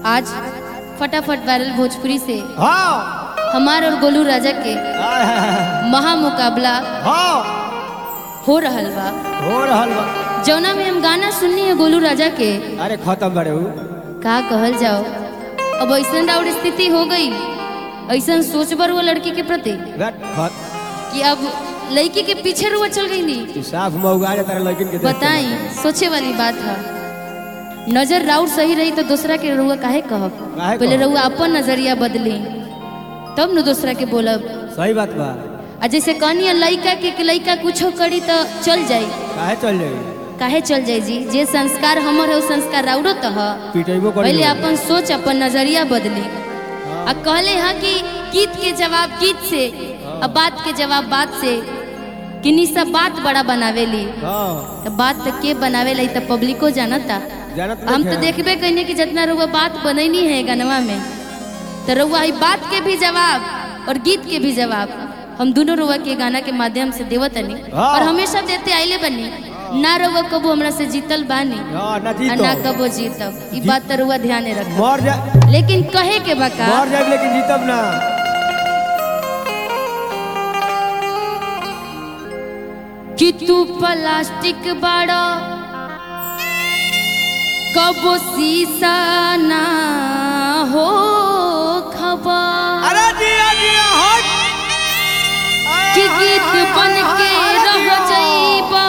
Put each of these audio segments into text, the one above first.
आज फटाफट वायरल भोजपुरी से हाँ हमार और गोलू राजा के महा मुकाबला हो रहल बा। हो रहल बा। जौना में हम गाना सुननी है गोलू राजा के, अरे खत्म बड़े हूँ का कहल जाओ। अब ऐसा डाउट स्थिति हो गई, ऐसा सोच बर वो लड़की के प्रति कि अब लड़की के पीछे रुआ चल गई नहीं। साफ मऊगा तारा लड़किन के बताई, सोचे वाली बात है। नजर राउर सही रही तो दूसरा के रुआ काहे कहब। पहले रुआ अपन नजरिया बदली तब न दूसरा के बोलब। सही बात बा। आ जैसे कहनी लड़का के लड़का कुछो करी तो चल जाई, काहे चल जाई? काहे चल जाई जी? जे संस्कार हमर है वो संस्कार राउरो तो है। पिटैबो करी। पहले अपन सोच अपन नजरिया बदली। आ कहले हाँ कि गीत के जवाब गीत से, अब बात के जवाब बात से, कि नी सब बात बड़ा बनावेली। तो बात तो के बनावेला तो पब्लिको जानता। हम तो देखबे कहने कि जितना रुआ बात बनैनी है गनवा में, तो रुआ बात के भी जवाब और गीत के भी जवाब हम दोनों रुआ के गाना के माध्यम से देवत नहीं, और हमेशा देते आइले बनी। ना रुआ कबो हमरा से जीतल बानी ना कबो जीतब। ई बात तो रुआ ध्यान रख। लेकिन कहे के बका मर जाए लेकिन जीतब ना। कि तू प्लास्टिक बाड़ा कबो शीशा ना हो खबर। अरे दिया दिया हट। कि गीत बन के रह जाइबा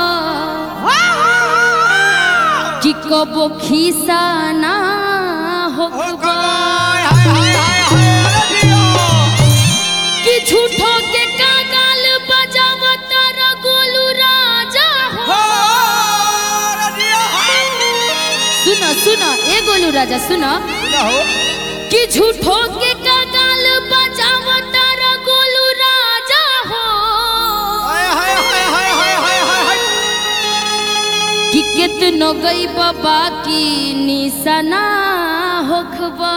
कि कबो खीसा ना हो खबर। कि झूठो के कागाल बजावता रा गोलू राजा हो। सुनो सुनो ए गोलू राजा सुनो कि झूठो के कागाल बजावता रा गोलू राजा हो। कि कितनो गई बाबा की निशाना होखबा।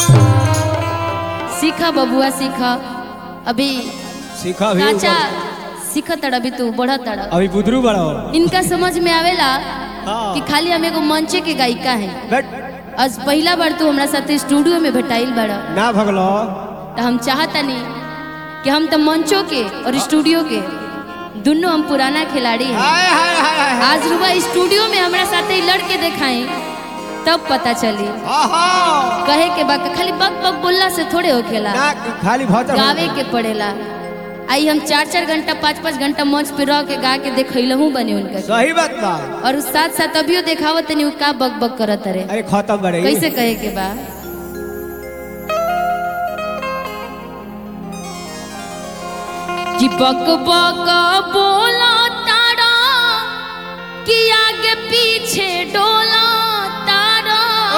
सीखा बबुआ सीखा, अभी सीखा भी काचा सीखा तड़ा, अभी तू बढ़ा तड़ा। अभी बुदरू बड़ा हो। इनका समझ में आवेला कि खाली हम एगो मंचे के गायिका है। आज पहला बार तू हमरा साथे स्टूडियो में भेटाइल बड़ा ना भगलो। तो हम चाहता नहीं कि हम तो मंचों के और स्टूडियो के दोनों हम पुराना खिलाड़ी हैं। आज रुआ स्टूडियो में हमरा साथे लड़के दिखाएं तब पता चली। कहे के बाद खाली बक बक बोलला से थोड़े हो खेला, खाली गावे के पड़ेला। आई हम 4-4 घंटा 5-5 घंटा मंच पे रह के गा के देखैलहू बने उनका। सही बात बा। और साथ साथ अभियो देखावत नहीं का बक बक करत रे। अरे खत्म बड़े। कैसे कहे के बा कि बक बक बोला तारा कि आगे पीछे डोला तारा।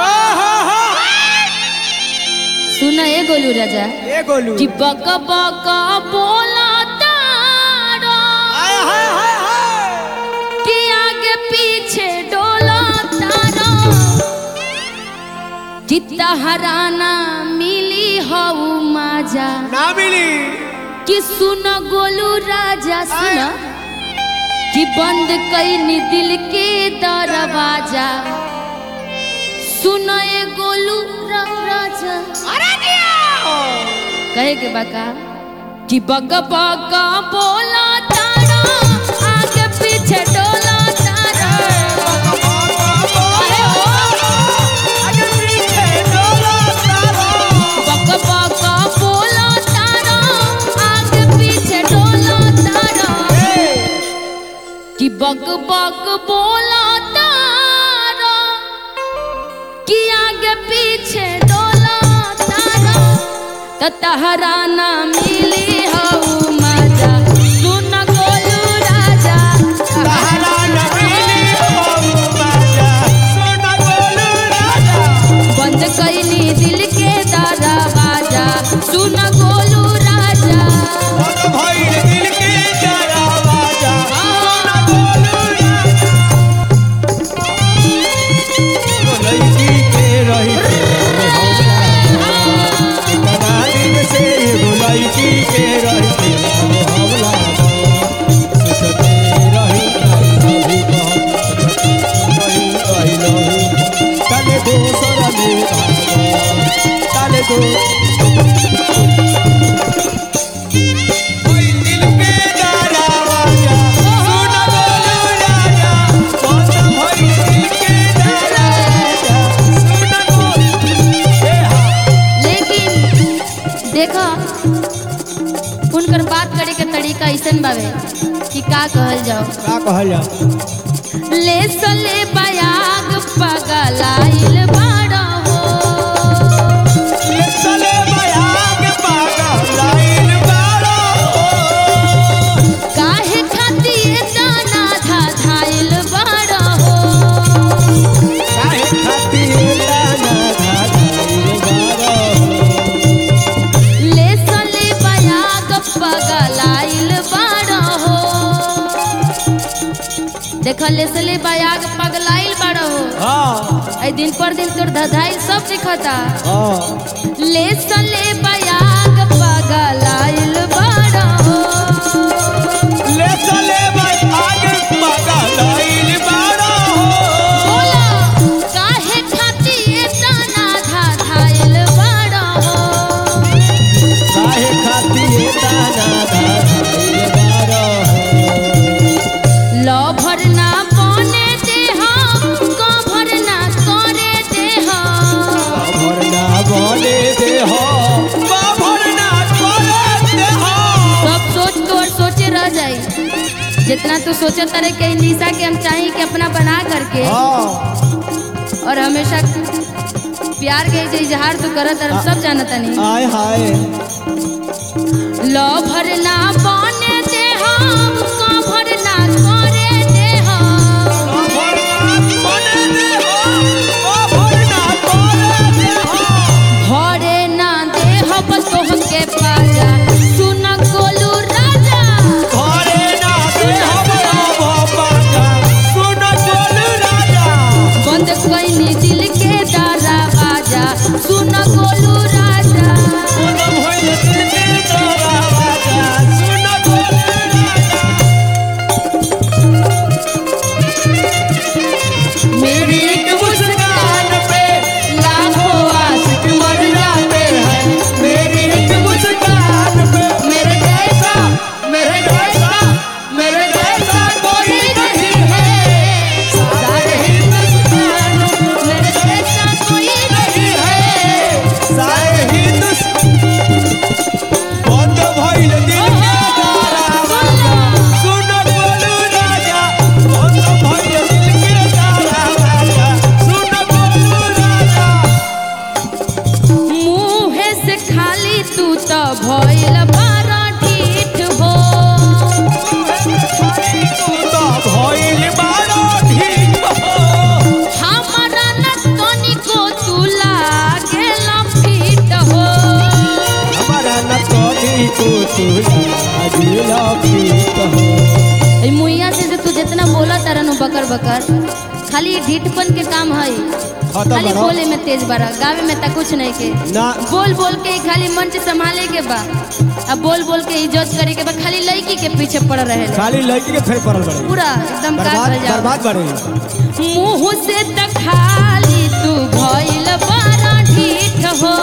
सुना ए गोलू राजा, ए गोलू कि बक बक बोला तारा कि आगे पीछे डोला तारा। जितना हराना मिली हऊ माजा ना मिली। कि सुन गोलू राजा सुन, कि बंद कईनी दिल के दरवाजा। सुन ए गोलू राजा, कहे के बाका कि बक बक बोला तारा आगे पीछे डोला तारा। अरे हो आगे पीछे डोला तारा। बक बक बोला तारा आगे पीछे डोला तारा। कि बक बक बोला तारा कि आगे पीछे डोला तारा। तो तहरा ना मिली हऊ मजा। सुन गोलू राजा, तहरा ना मिली हऊ मजा। सुन गोलू राजा, बंद कईनी दिल के दरवाजा। सुन गोलू राजा, बंद भइल दिल के दरवाजा। सुन गोलू राजा। लड़की के रही से लड़की के बावे कि का कहल जाओ। का कहल जा ले सले बयाग पगलाइल बाड़ा हो। ले चले बयाग पगलाइल बाड़ा हो। काहे खातिर दाना धाधाइल बाड़ा हो। काहे खातिर दाना धाधाइल बाड़ा हो। ले सले बयाग पगलाइल बाड़ा हो। देखो ले सले बयाग पगलाइल बाड़ा हो। हाँ आई दिन पर दिन तोर धधाइल सब दिखता। हाँ ले सले बयाग पगलाइल बाड़ा हो। ले चले बयाग पगलाइल बाड़ा हो। बोला काहे खातिर दाना धाधाइल बाड़ा हो। काहे खातिर दाना धाधाइल बाड़ा हो। लभर ना बने देहा कभर ना करे देहा। भरना बने दे हो भरना करे दे हो। सब सोच तो और सोचे रह जाई। जितना तू सोचे तरह के निशा के हम चाही कि अपना बना करके हाँ और हमेशा प्यार के जो इजहार तू करत और सब जानता नहीं। आय हाय लभर ना बने देहा कभर ना करे देहा। भरना बने दे हो भरना करे दे हो। घरे ना देह तोह के पाजा सुन गोलू राजा। घरे ना दे हो बाबा सुन बोल राजा। बंद कोई दिल के दरवाजा सुन गोलू राजा। सुन भइल दिल के दरवाजा सुन बोल राजा। मेरी एक मुस्कान पे लाखों आशिक मर जाते हैं। मेरी एक मुस्कान पे मेरे जैसा मेरे जैसा मेरे जैसा कोई नहीं है। सारे हिंदुस्तान मेरे जैसा कोई नहीं है। सारे बंद भइल दिल के दरवाजा सुन बोलू राजा। बंद भइल दिल के दरवाजा सुन बोलू राजा। मुँहे से खाली तू तो भइल बारा ढीठ हो। तू तो भइल बारो ठीक हो। हमारा न तनिको तू लागेला पीठ हो। हमारा न कभी को तू लागिला पीत हो। ए मुइया से तू जितना बोला तरनु बकर बकर खाली ढीठपन के काम है। हाँ तो खाली बड़ा। बोले में तेज बारा गावे में तक कुछ नहीं के। ना बोल बोल के खाली मंच संभाले के बा। अब बोल बोल के इज्जत करे के बा। खाली लड़की के पीछे पड़ रहे खाली लड़की के फेर पड़ल बड़े पूरा एकदम का बर्बाद हो जाओ। बर्बाद बड़े। मुँह से त खाली तू भइल बारा ढीठ हो।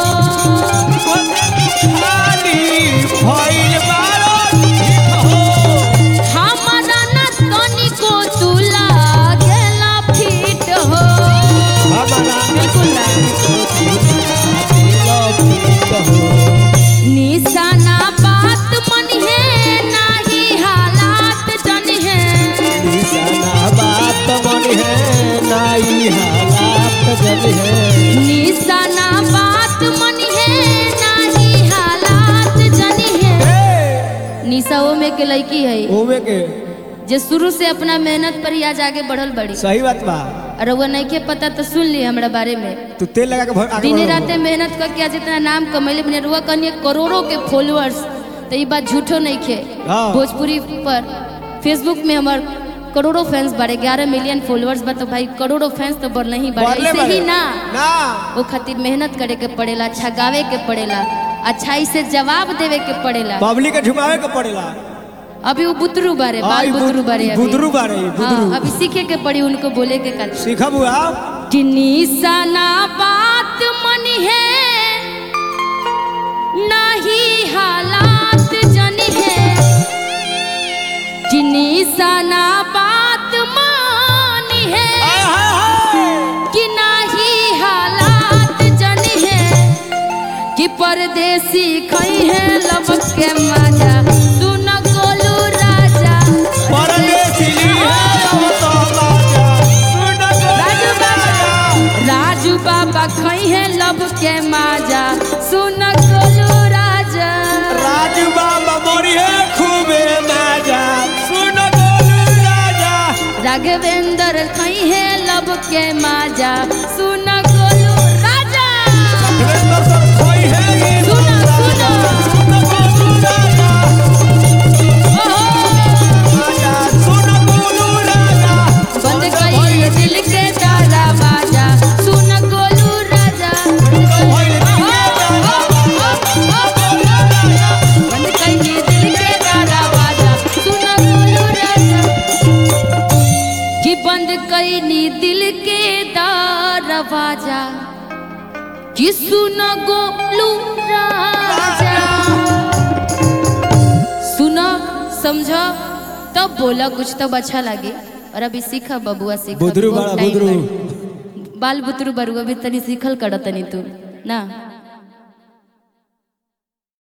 खाली भइल बारो ठीक हो। हमारा न तनिको तू लागेला पीठ हो। हमारा बिल्कुल ना। लागिला पीत हो। निशाना बात मन है नाही हालात जन है। निशाना बात मन है नाई हालात जन है। निशाना बात मन है नाही हालात जन है। निशा में के लड़की है ओमे के जो शुरू से अपना मेहनत पर ही आज आगे बढ़ल बड़ी। सही बात बा। और वो नहीं के पता तो सुन ली हमरा बारे में। तू तेल लगा के आगे दिन बढ़ो। रात मेहनत करके आज इतना नाम कमैले बने रुआ कनिए करोड़ों के फॉलोअर्स। तो ये बात झूठो नहीं खे। हाँ। भोजपुरी पर फेसबुक में हमार करोड़ों फैंस बारे 11 मिलियन फॉलोअर्स बा। तो भाई करोड़ों फैंस तो बढ़ नहीं बढ़े बढ़ले ऐसे ही बढ़े। ना। ना वो खातिर मेहनत करे के पड़ेला अच्छा गावे के पड़ेला अच्छाई से जवाब देवे के पड़ेला। पब्लिक के झुमावे के पड़ेला। अभी वो बुतरू बारे बाल आई बुतरू बारे अभी। बुदरू बारे बुदरू। हाँ, अभी सीखे के पड़ी उनको बोले के कर। सीखा बुआ। कि निशाना बात मन है नहीं हालात जन है। कि निशाना बात मन है कि नहीं हालात जन है। कि परदेसी खई है लबक के मजा सुन गोलू राजा। के माजा सुन गोलू राजा राजू बाबा मोरी है खूबे माजा सुन गोलू राजा राघवेंद्र कहीं है लब के माजा सुन गोलू राजा राघवेंद्र सर कोई है ये सुनो सुनो सुन गोलू राजा राजा सुन गोलू राजा बंद कई दिल के तारा बाजा सुन गोलू राजा बंद कई दिल के तारा बाजा सुन गोलू राजा कि बंद कई दिल के दरवाजा कि सुन गोलू राजा सुनो समझो तब बोला कुछ तब अच्छा लगे और अभी सीखा बबुआ सीखा बुदरू बड़ा बुदरू बाल बुतरू बरुआ भी तनी सीखल कर तनी तू ना